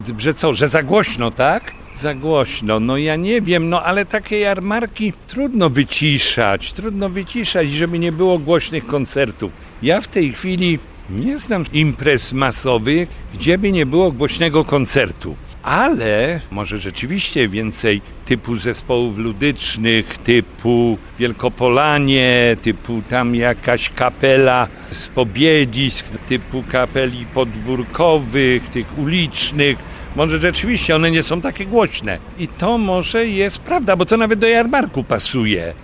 Że co, że za głośno, tak? Za głośno, no ja nie wiem, ale takie jarmarki trudno wyciszać, żeby nie było głośnych koncertów. Ja w tej chwili nie znam imprez masowych, gdzie by nie było głośnego koncertu. Ale może rzeczywiście więcej typu zespołów ludycznych, typu Wielkopolanie, typu tam jakaś kapela z Pobiedisk, typu kapeli podwórkowych, tych ulicznych. Może rzeczywiście one nie są takie głośne. I to może jest prawda, bo to nawet do jarmarku pasuje.